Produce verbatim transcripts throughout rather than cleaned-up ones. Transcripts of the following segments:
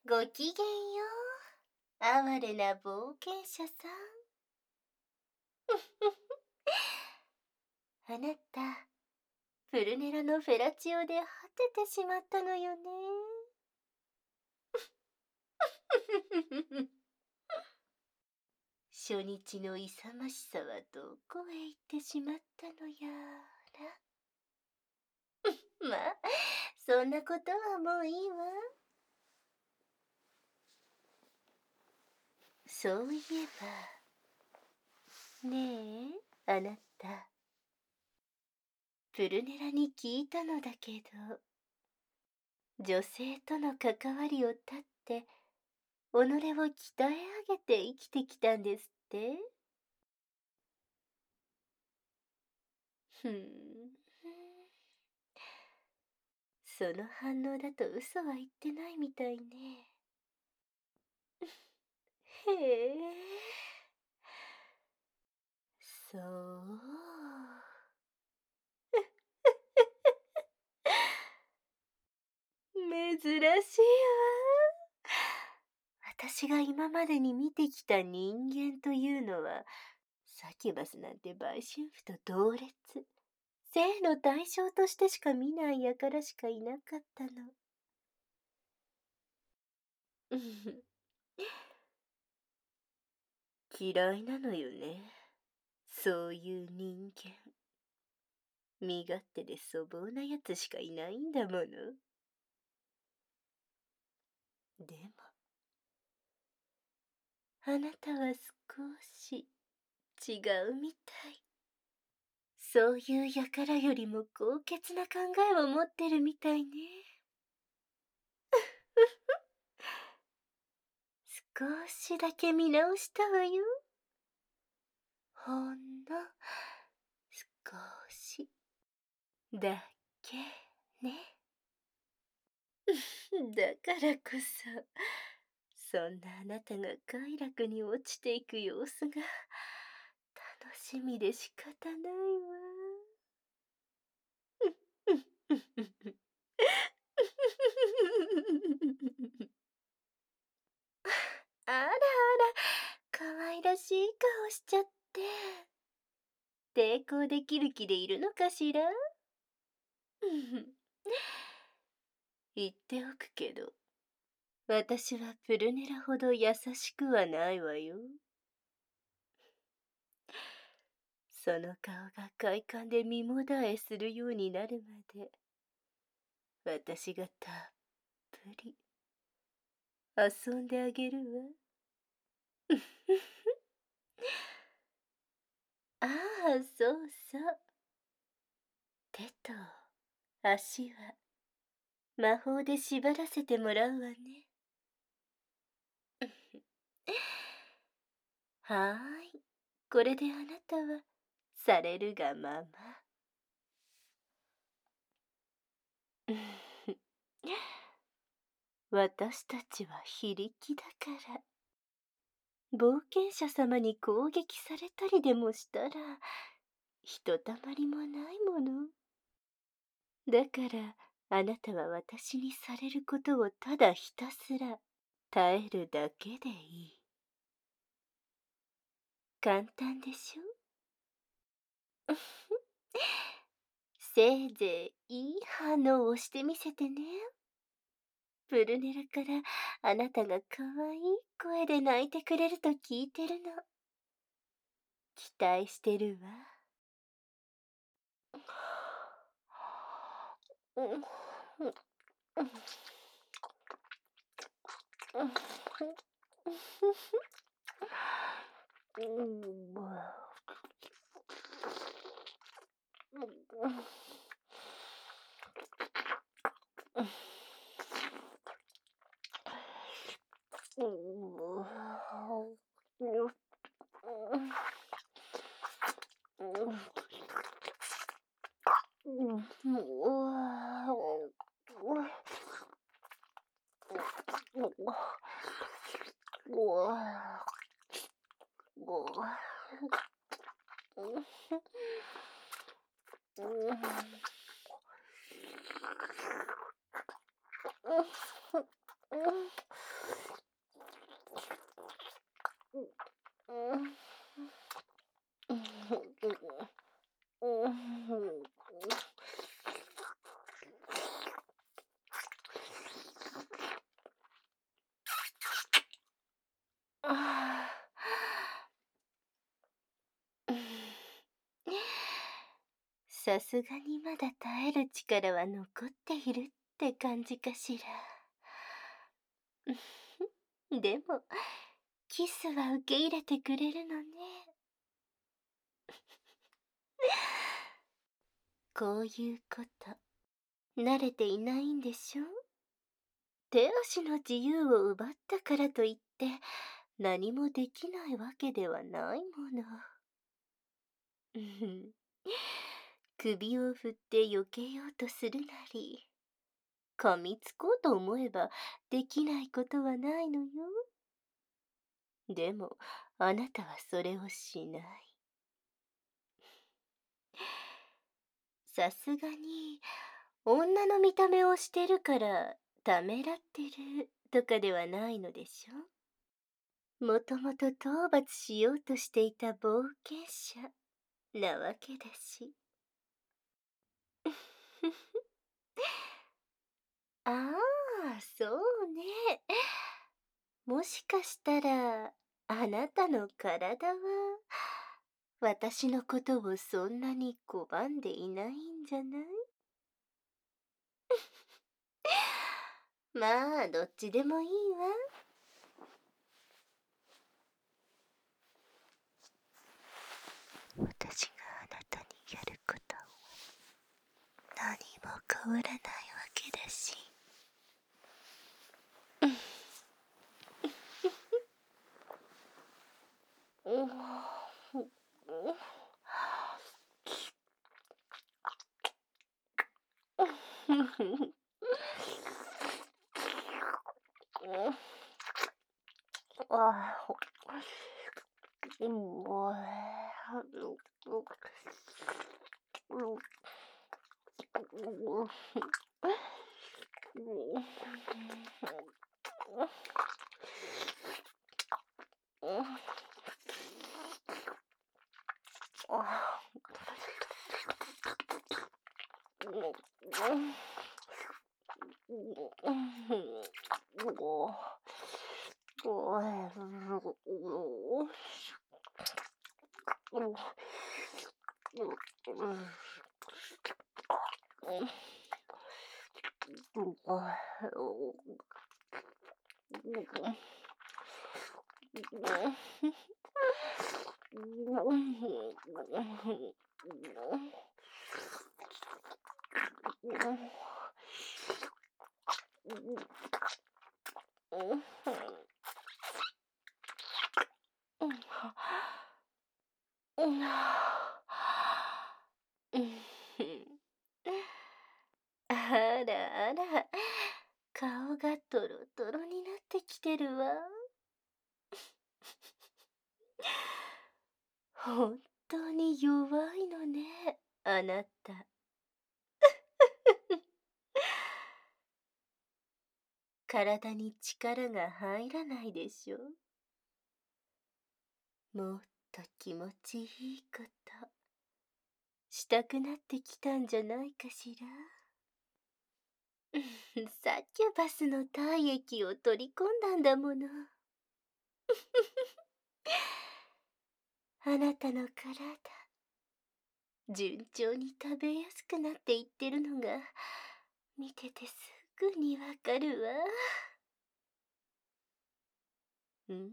ごきげんよう、哀れな冒険者さん。あなた、プルネラのフェラチオで果ててしまったのよね。初日の勇ましさはどこへ行ってしまったのやら。まあ、そんなことはもういいわ。そういえば、ねえ、あなた。プルネラに聞いたのだけど、女性との関わりを断って、己を鍛え上げて生きてきたんですって。ふーん。その反応だと嘘は言ってないみたいね。へえ。そう。珍しいわ。私が今までに見てきた人間というのは、サキュバスなんて売春婦と同列、性の対象としてしか見ない輩しかいなかったの。嫌いなのよね。そういう人間。身勝手で粗暴なやつしかいないんだもの。でも、あなたは少し違うみたい。そういう輩よりも高潔な考えを持ってるみたいね。少しだけ見直したわよ。ほんの少しだけね。だからこそ、そんなあなたが快楽に落ちていく様子が楽しみで仕方ないわ。あらあら、かわいらしい顔しちゃって。抵抗できる気でいるのかしら。言っておくけど、私はプルネラほど優しくはないわよ。その顔が快感で身もだえするようになるまで、私がたっぷり遊んであげるわ。ああ、そうそう。手と足は魔法で縛らせてもらうわね。はーい。これであなたはされるがまま。私たちは非力だから。冒険者様に攻撃されたりでもしたら、ひとたまりもないもの。だから、あなたは私にされることをただひたすら耐えるだけでいい。簡単でしょ。せいぜいいい反応をしてみせてね。プルネラからあなたがかわいい声で泣いてくれると聞いてるの。期待してるわ。 さすがにまだ耐える力は残っているって感じかしら。でも、キスは受け入れてくれるのね。こういうこと、慣れていないんでしょ？手足の自由を奪ったからといって、何もできないわけではないもの。うん、首を振って避けようとするなり、噛みつこうと思えばできないことはないのよ。でも、あなたはそれをしない。さすがに、女の見た目をしてるからためらってるとかではないのでしょ？もともと討伐しようとしていた冒険者なわけだし。ああ、そうね。もしかしたら、あなたの体は、私のことをそんなに拒んでいないんじゃない？まあ、どっちでもいいわ。私があなたにやることは何も変わらないわけだし。うん。あらあら、顔がトロトロになってきてるわ。本当に弱いのね、あなた。体に力が入らないでしょ。もっと気持ちいいことしたくなってきたんじゃないかしら。サキュバスの体液を取り込んだんだもの。あなたの体、順調に食べやすくなっていってるのが見ててすぐにわかるわ。ん？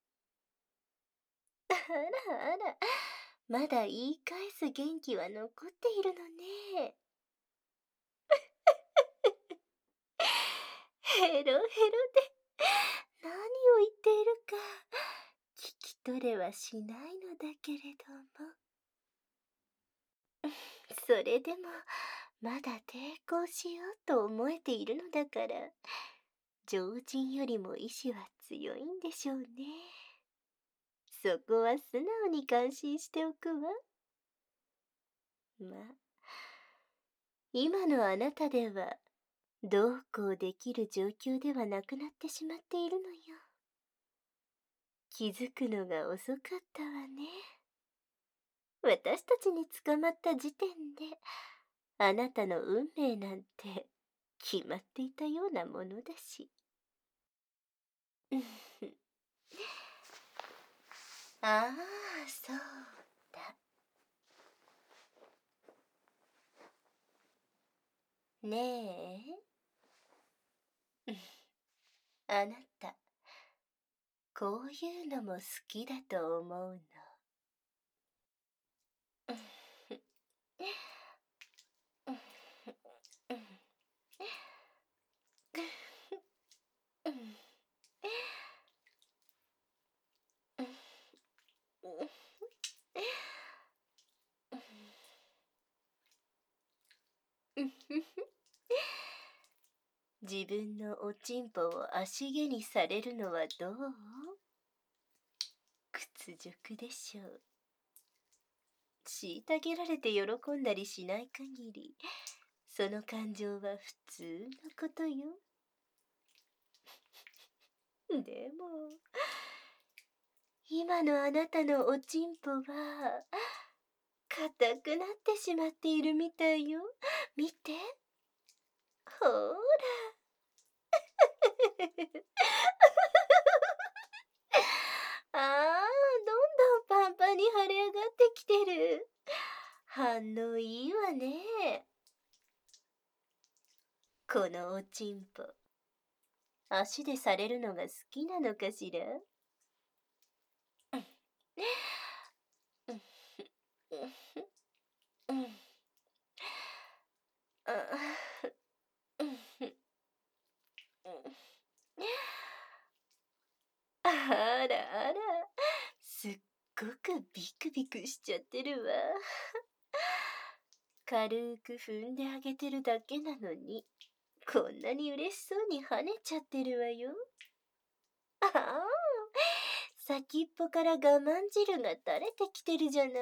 あらあら、まだ言い返す元気は残っているのね。ヘロヘロで何を言っているか聞き取れはしないのだけれども。それでもまだ抵抗しようと思えているのだから、常人よりも意志は強いんでしょうね。そこは素直に感心しておくわ。まあ、今のあなたではどうこうできる状況ではなくなってしまっているのよ。 気づくのが遅かったわね。私たちに捕まった時点で、あなたの運命なんて決まっていたようなものだし。ああ、そうだ。ねえ。あなた、こういうのも好きだと思うの。自分のおちんぽを足毛にされるのはどう？屈辱でしょう。虐げられて喜んだりしない限り、その感情は普通のことよ。でも、今のあなたのおちんぽは、硬くなってしまっているみたいよ。見て。ほーら。ああ、どんどんパンパンに腫れ上がってきてる。反応いいわね。このおちんぽ、足でされるのが好きなのかしら？あらあら、すっごくビクビクしちゃってるわ。軽く踏んであげてるだけなのに、こんなに嬉しそうに跳ねちゃってるわよ。ああ、先っぽから我慢汁が垂れてきてるじゃない。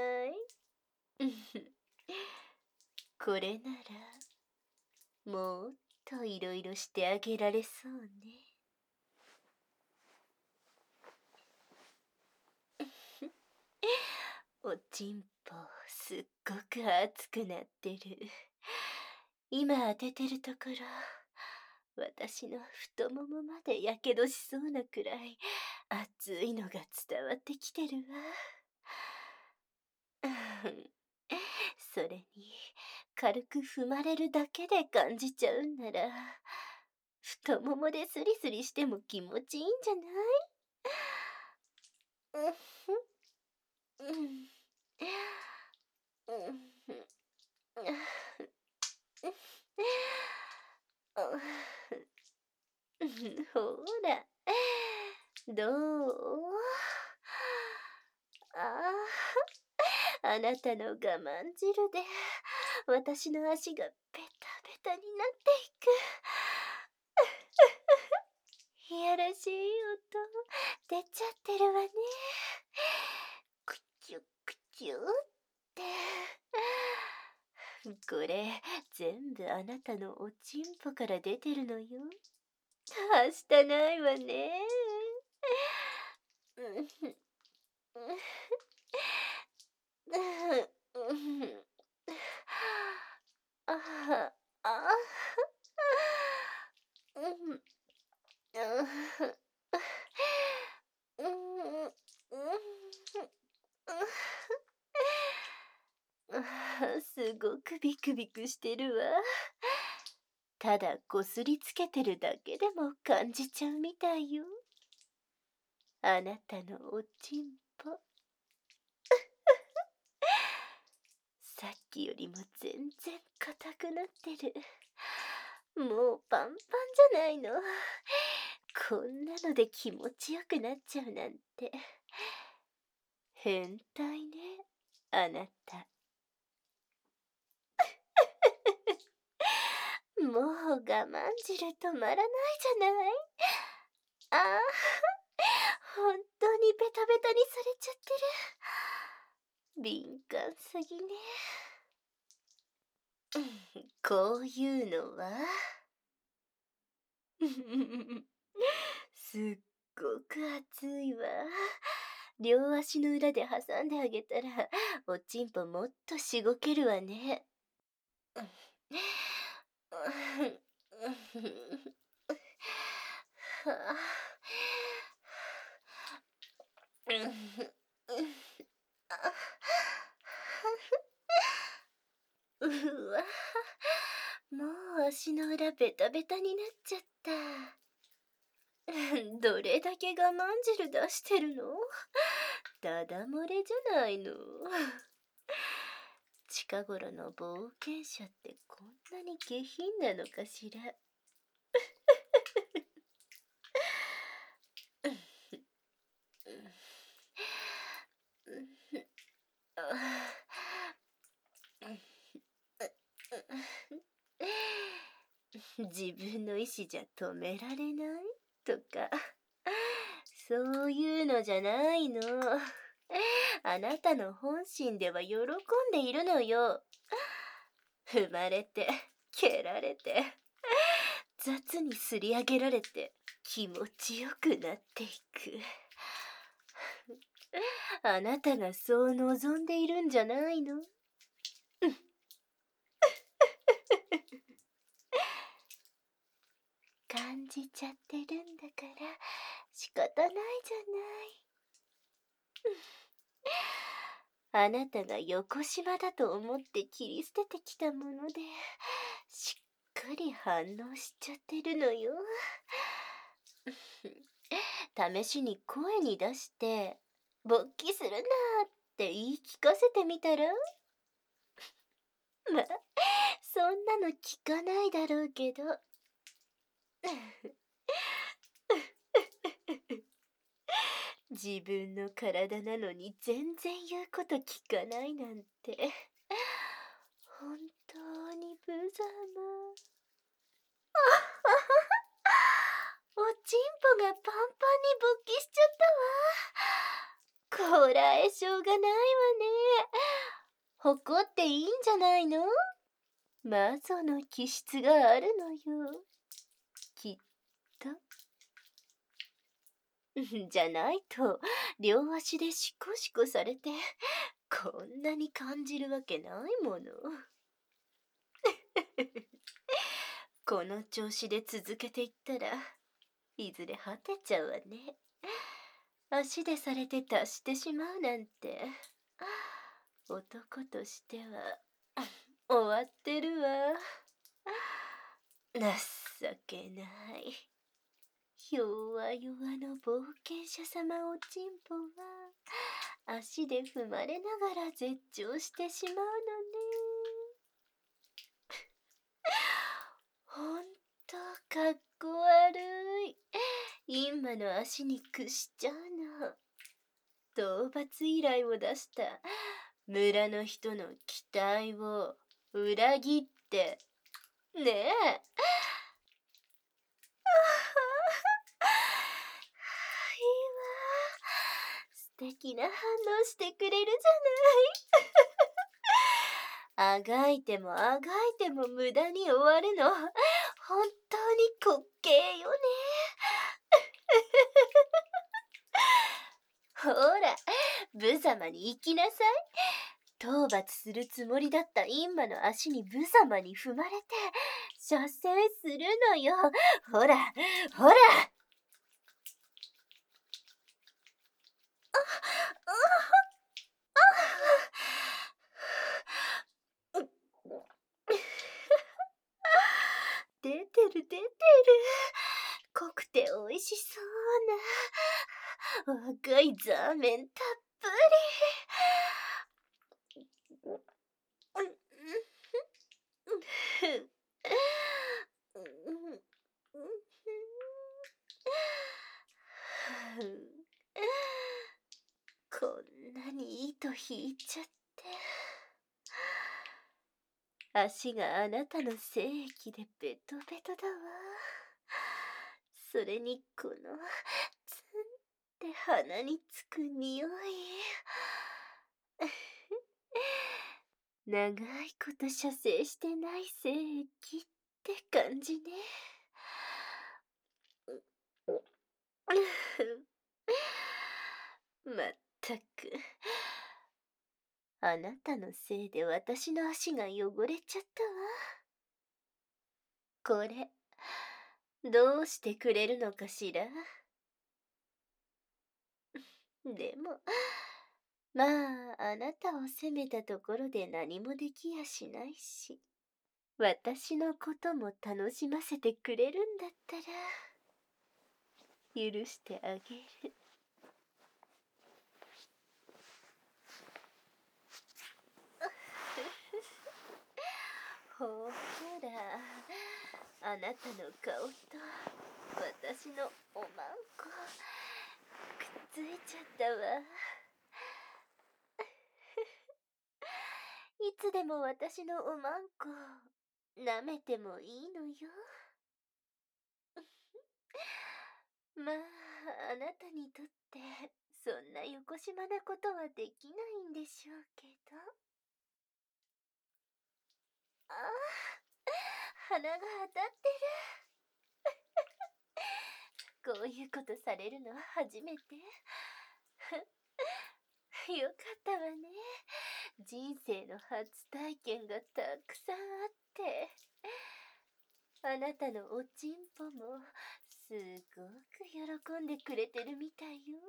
これなら、もっといろいろしてあげられそうね。おちんぽ、すっごく熱くなってる。今当ててるところ、私の太ももまでやけどしそうなくらい熱いのが伝わってきてるわ。それに、軽く踏まれるだけで感じちゃうんなら、太ももでスリスリしても気持ちいいんじゃない？うん。うん。ほら、どう？ああ、あなたの我慢汁で私の足がベタベタになっていく。いやらしい音出ちゃってるわね。くちゅくちゅって。これ全部あなたのおちんぽから出てるのよ。はしたないわね。ああ、あうん。すごくビクビクしてるわ。ただこすりつけてるだけでも感じちゃうみたいよ。あなたのおちんぽ。さっきよりも全然硬くなってる。もうパンパンじゃないの。こんなので気持ちよくなっちゃうなんて。変態ね、あなた。もう我慢汁止まらないじゃない。ああ、本当にベタベタにされちゃってる。敏感すぎね。こういうのはすっごく熱いわ。両足の裏で挟んであげたら、おちんぽもっとしごけるわね。うわ、もう足の裏ベタベタになっちゃった。どれだけ我慢汁出してるの？ダダ漏れじゃないの。近頃の冒険者ってこんなに下品なのかしら。自分の意志じゃ止められないとか、そういうのじゃないの。あなたの本心では喜んでいるのよ。踏まれて、蹴られて、雑にすり上げられて気持ちよくなっていく。あなたがそう望んでいるんじゃないの？感じちゃってるんだから仕方ないじゃない。あなたが横島だと思って切り捨ててきたもので、しっかり反応しちゃってるのよ。試しに声に出して、勃起するなーって言い聞かせてみたら？ま、そんなの聞かないだろうけど。自分の体なのに全然言うこと聞かないなんて、本当に無様。おちんぽがパンパンに勃起しちゃったわ。こらえしょうがないわね。怒っていいんじゃないの？魔女の気質があるのよ。きっと。じゃないと、両足でシコシコされて、こんなに感じるわけないもの。この調子で続けていったら、いずれ果てちゃうわね。足でされて達してしまうなんて、男としては、終わってるわ。情けない。弱々の冒険者様おちんぽは、足で踏まれながら絶頂してしまうのね。ほんとかっこ悪い。今の足に屈しちゃうの。討伐依頼を出した村の人の期待を裏切って、ねえ。いいわ。素敵な反応してくれるじゃない。あがいてもあがいても無駄に終わるの。本当に滑稽よね。ほら、無様に行きなさい。討伐するつもりだったインマの足に無様に踏まれて、射精するのよ。ほら、ほら。出てる出てる。濃くて美味しそうな若いザーメンたっぷり。こんなに糸引いちゃって。足があなたの精液でベトベトだわ。それにこのツンって鼻につく匂い。長いこと射精してない精液って感じね。 まったく。あなたのせいで私の足が汚れちゃったわ。これ、どうしてくれるのかしら。でも、まあ、あなたを責めたところで何もできやしないし、私のことも楽しませてくれるんだったら、許してあげる。ほら、あなたの顔と私のおまんこ、くっついちゃったわ。いつでも私のおまんこ、舐めてもいいのよ。まあ、あなたにとって、そんなよこしまなことはできないんでしょうけど。ああ、鼻が当たってる。こういうことされるのは初めて。よかったわね。人生の初体験がたくさんあって。あなたのおちんぽもすごく喜んでくれてるみたいよ。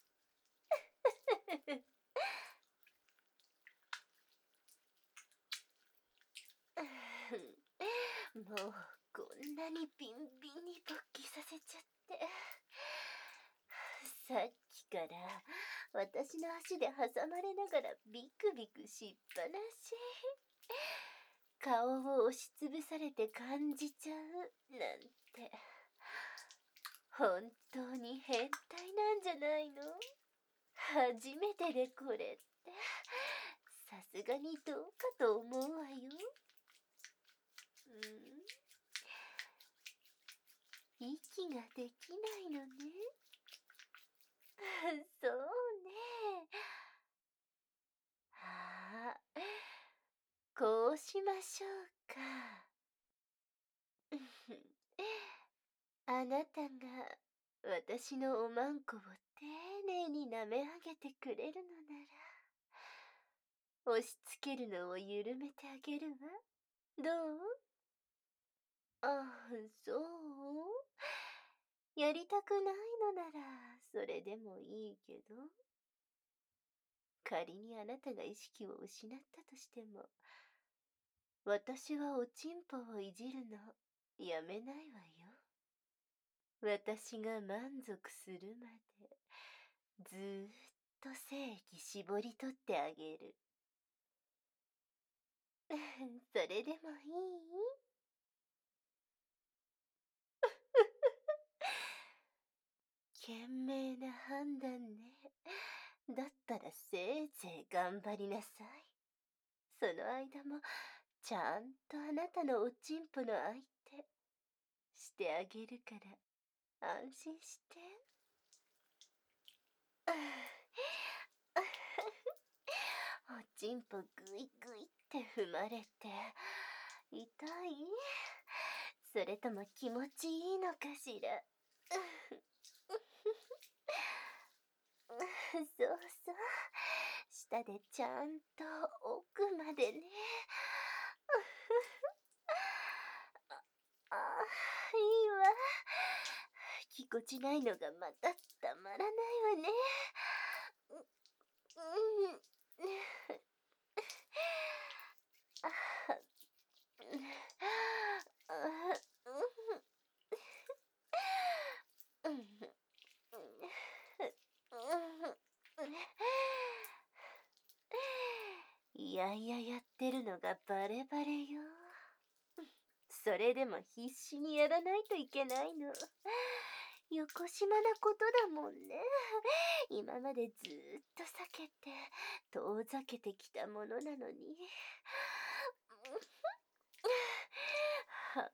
もうこんなにビンビンに勃起させちゃって。さっきから私の足で挟まれながらビクビクしっぱなし。顔を押しつぶされて感じちゃうなんて。本当に変態なんじゃないの？初めてでこれって、さすがにどうかと思うわよ。うん、息ができないのね。そうね。ああ、こうしましょうか。あなたが私のおまんこを丁寧に舐め上げてくれるのなら、押し付けるのを緩めてあげるわ。どう？ああ、そう？やりたくないのなら、それでもいいけど。仮にあなたが意識を失ったとしても、私はおちんぽをいじるのやめないわよ。私が満足するまで、ずーっと精液絞り取ってあげる。それでもいい？賢明な判断ね。だったらせいぜい頑張りなさい。その間も、ちゃんとあなたのおちんぽの相手、してあげるから、安心して。おちんぽぐいぐいって踏まれて、痛い？それとも気持ちいいのかしら。そうそう。舌でちゃんと奥までね。ああ、いいわ。ぎこちないのがまたたまらないわね。うん。あうん。いやいややってるのがバレバレよ。それでも必死にやらないといけないの。よこしまなことだもんね。今までずーっと避けて、遠ざけてきたものなのに。は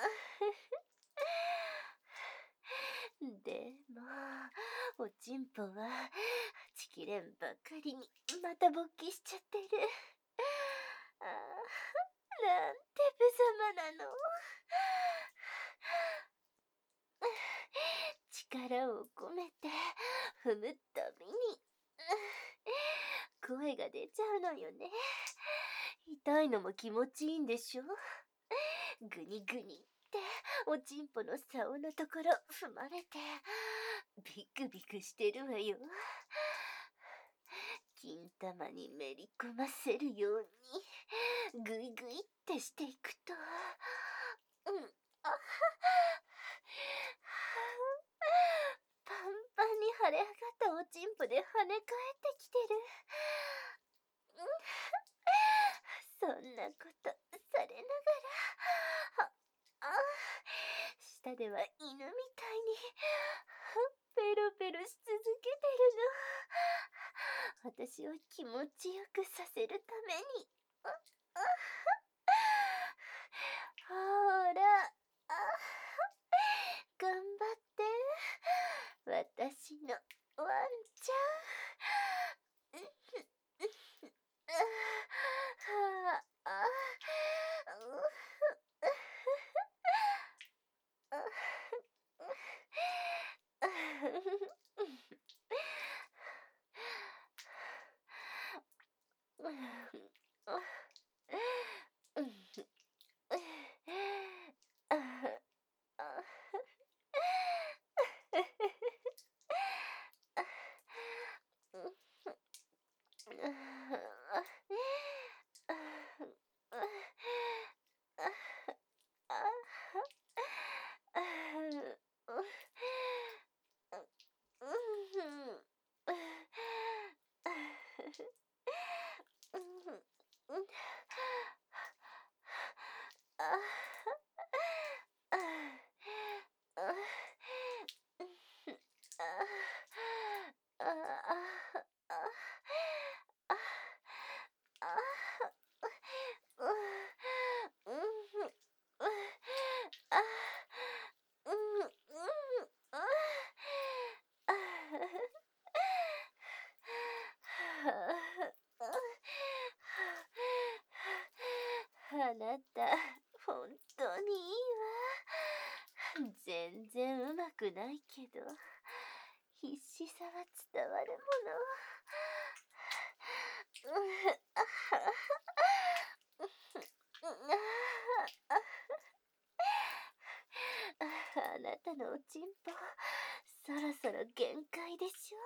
でも、おちんぽは、はちきれんばかりに、また勃起しちゃってる。ああ、なんて無様なの。 力を込めて踏むたびに声が出ちゃうのよね。痛いのも気持ちいいんでしょ。ぐにぐにっておちんぽの竿のところ踏まれてビクビクしてるわよ。金玉にめり込ませるようにぐいぐいってしていくと、うん、あパンパンに腫れ上がったおちんぽで跳ね返ってきてる。そんなことされながら、はあ舌では犬みたいにペロペロし続けてるの。私を気持ちよくさせるために。ああほら、あ頑張って。私のワンちゃん。あああなた、本当にいいわ。全然うまくないけど、必死さは伝わるもの。あなたのおちんぽ、そろそろ限界でしょ。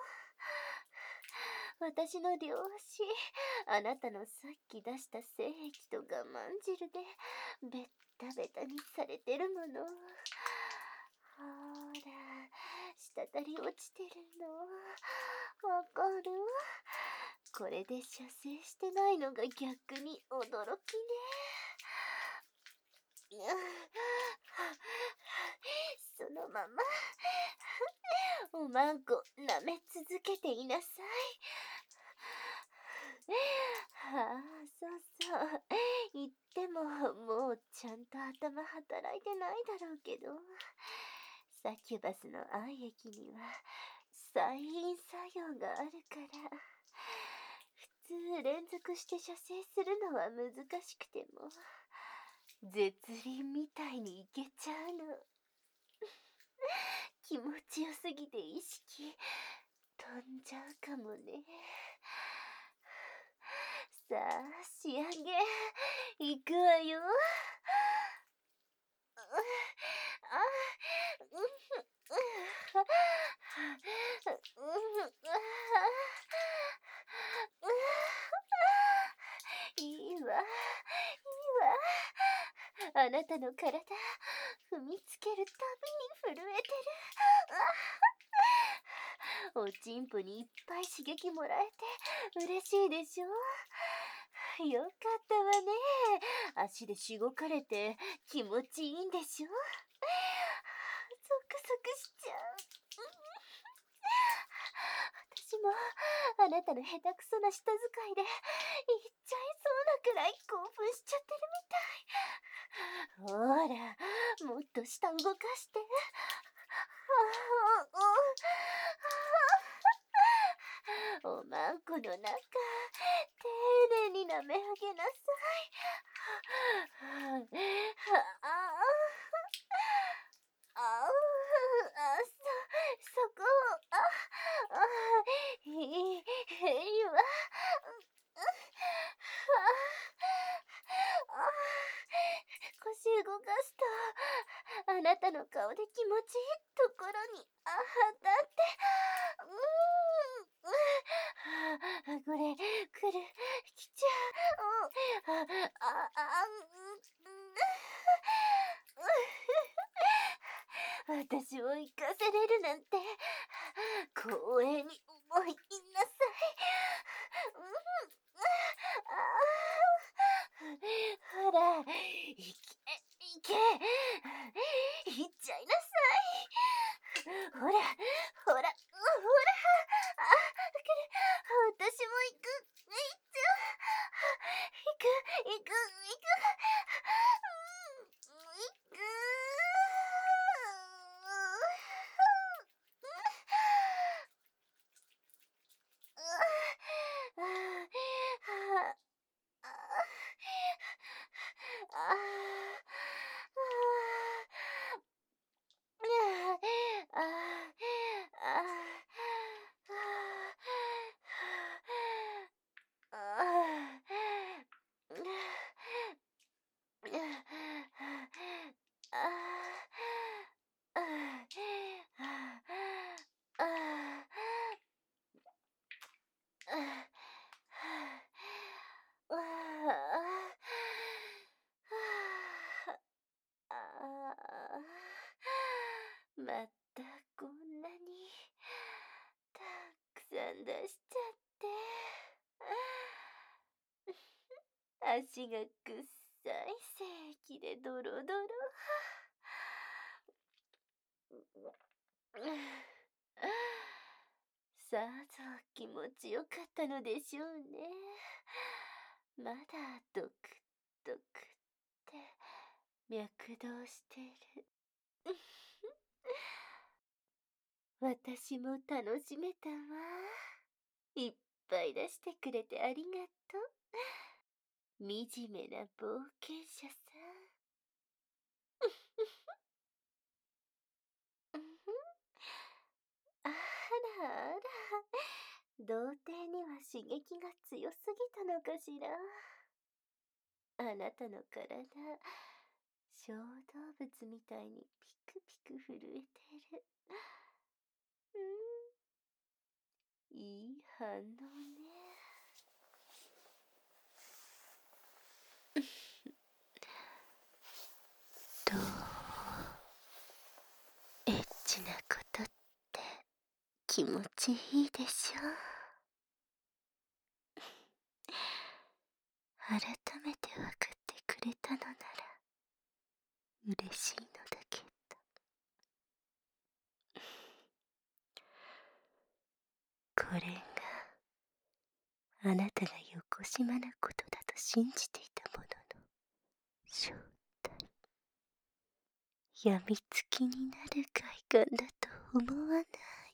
私の両足、あなたのさっき出した精液と我慢汁でベッタベタにされてるもの。ほら、滴り落ちてるの。わかる？これで射精してないのが逆に驚きね。そのままおまんこ舐め続けていなさい。はあ、そうそう。言ってももうちゃんと頭働いてないだろうけど、サキュバスの愛液には催陰作用があるから、普通連続して射精するのは難しくても絶倫みたいにいけちゃうの。気持ちよすぎて意識飛んじゃうかもね。さあ、仕上げいくわよ。いいわ、いいわ。あなたの体、踏みつけるたびに震えてる。おちんぽにいっぱい刺激もらえて嬉しいでしょ。よかったわね。足でしごかれて気持ちいいんでしょ。ゾクゾクしちゃう。私もあなたの下手くそな舌使いで言っちゃいそうなくらい興奮しちゃってるみたい。ほら、もっと舌動かして。おまんこの中、丁寧に舐め上げなさい。ああ、あ、そう、 あなたの顔で気持ちいいところにあだって、うーん、あ、これ来る来ちゃう、あああうん、私を生かせれるなんて光栄に思いなさい。うん、ああ、ほら、いけ、いけ、いっちゃいなさい。ほら、ほら、ほら、あ、くる、私も行く、行っちゃう。行く、行く、行く、うん、行く。またこんなにたくさん出しちゃって。足がくっさいせいきでドロドロ。さぞ気持ちよかったのでしょうね。まだドクドクって脈動してる。私も楽しめたわ。いっぱい出してくれてありがとう。惨めな冒険者さん。あらあら、童貞には刺激が強すぎたのかしら。あなたの体、小動物みたいにピクピク震えてる。うん、いい反応ね。どう、エッチなことって気持ちいいでしょ。改めて分かってくれたのなら嬉しいのだけど。これがあなたがよこしまなことだと信じていたものの正体、やみつきになる快感だと思わない。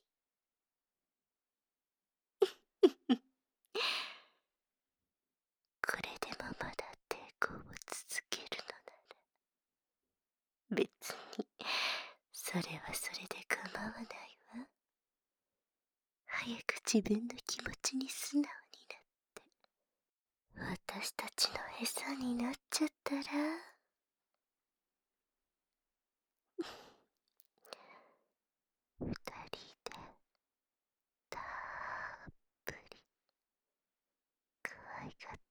これでもまだ抵抗を続けるのなら、別にそれはそれで構わないわ。早く自分の気持ちに素直になって私たちの餌になっちゃったら。二人でたっぷり可愛がっ